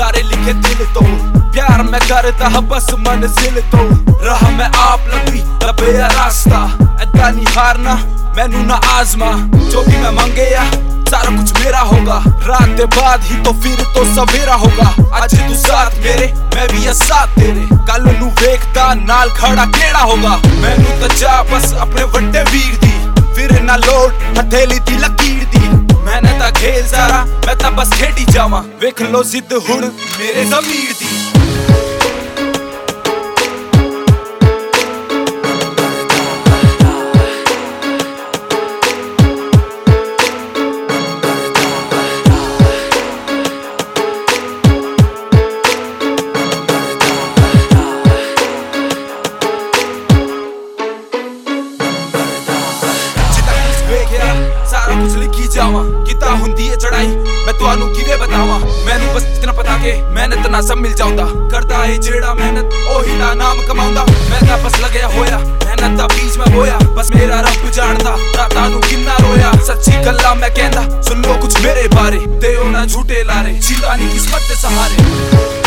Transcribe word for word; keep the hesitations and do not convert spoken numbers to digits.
सारे लिखे दिल तो प्यार मैं करता बस मंजिल तो रहा मैं आप लगी दबे रास्ता ऐदा नहीं हारना मैनू ना आजमा जो भी मैं मंगेया सारा कुछ मेरा होगा रात के बाद ही तो फिर तो सवेरा होगा आज तू साथ मेरे मैं भी है साथ तेरे कल नू वेखदा नाल खड़ा केड़ा होगा मैनू तो जा बस अपने वड्डे वीर दी फिर ना लोड हथेली दी लकीर दी मैंने ता खेल सारा मैं ता बस खेडी जावा वेख लो जिद हुण मेरे ज़मीर दी सारा कुछ लिखी जावा किता हुंदी है चढ़ाई मैं तुहानू किवे बतावा मैनू बस इतना पता के मेहनत ना सब मिल जाऊंदा करदा है जेड़ा मेहनत ओही दा नाम कमाऊंदा मैं ता बस लगया होया मेहनत दा बीच में होया बस मेरा रब जानदा रातां नू किन्ना रोया सच्ची गल्ला मैं कहंदा सुन लो कुछ मेरे बारे ते ओ ना झूठे लारे जींदा नहीं किस्मत दे सहारे।